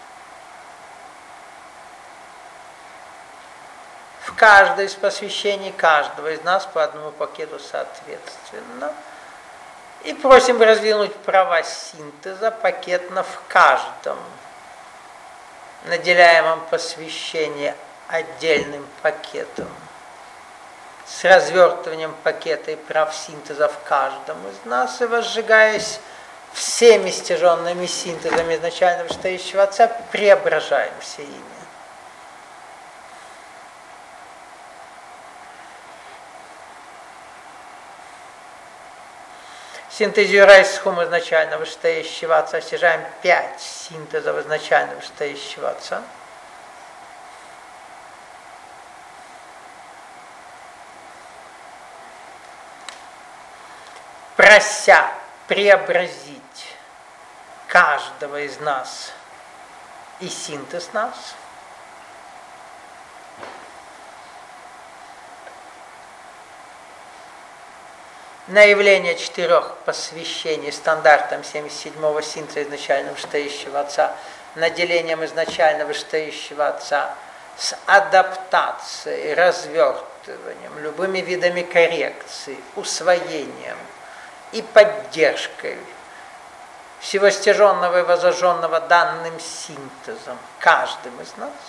В каждое из посвящений каждого из нас по одному пакету соответственно. И просим раздвинуть права синтеза пакетно в каждом наделяемом посвящении отдельным пакетом, с развертыванием пакета и прав синтеза в каждом из нас, и возжигаясь всеми стяженными синтезами изначально вышестоящего Отца, преображаемся ими. Синтезируя схум изначально вышестоящего Отца, стяжаем пять синтезов изначально вышестоящего Отца. Прося преобразить каждого из нас и синтез нас, на явление четырех посвящений стандартам семьдесят седьмого синтеза изначально вышестоящего Отца, наделением изначально вышестоящего Отца, с адаптацией, развертыванием, любыми видами коррекции, усвоением и поддержкой всего стяженного и возожженного данным синтезом каждым из нас.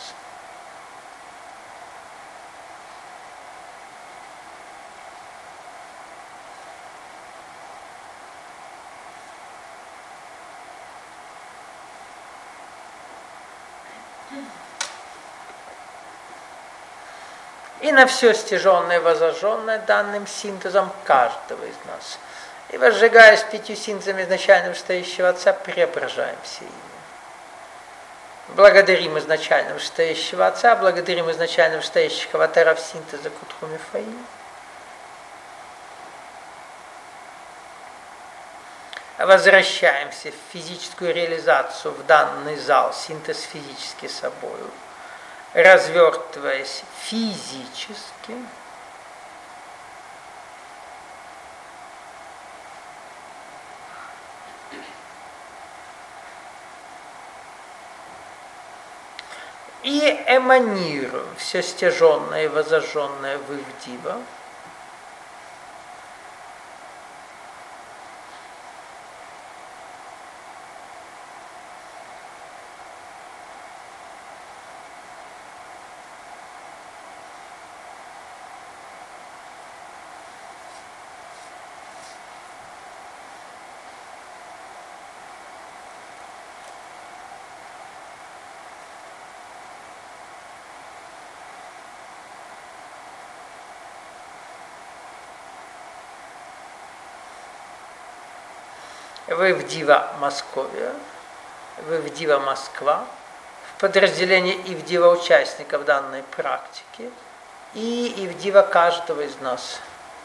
И на все стяженное и возожженное данным синтезом каждого из нас. И возжигаясь пятью синтезами изначально вышестоящего Отца, преображаемся ими. Благодарим изначально вышестоящего Отца, благодарим изначально вышестоящих аватаров синтеза Кутху Мифаим. Возвращаемся в физическую реализацию, в данный зал, синтез физически собою, развертываясь физически, и эманируем все стяженное и возожженное в Ивдива, в Ивдива Московия, в Ивдива Москва, в подразделении Ивдива участников данной практики и Ивдива каждого из нас.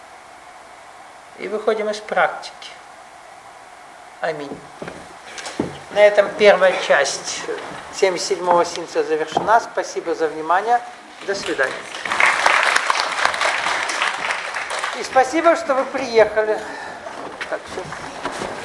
И выходим из практики. Аминь. На этом первая часть семьдесят седьмого синтеза завершена. Спасибо за внимание. До свидания. И спасибо, что вы приехали. Так, все.